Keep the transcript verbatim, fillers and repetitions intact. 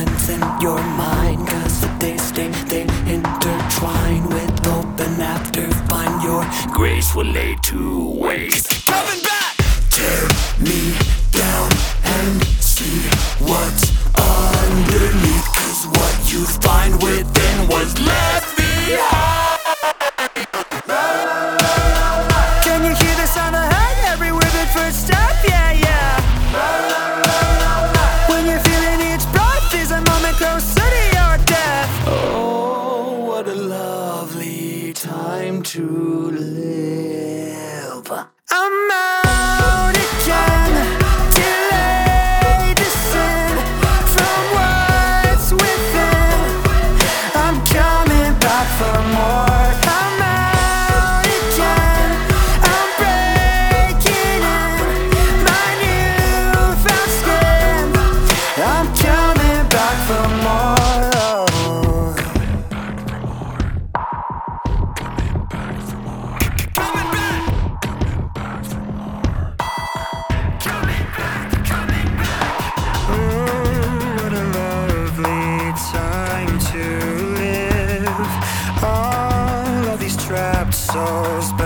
strengthen your mind, cause if they stay, they intertwine with hope and after find your grace will lay to waste. Coming back! Tear me down and see what's underneath, cause what you find within was left behind. Can you hear the sound of hurt? Every word but first step, yeah, yeah. When you're feeling each breath is a moment closer to your death. Oh, what a lovely time to live. I'm out again, delayed descent from what's within. I'm coming back for more. I'm out again, I'm breaking in my newfound skin. I'm coming back for more. Coming back. Coming back, coming back. Oh, what a lovely time to live. All of these trapped souls.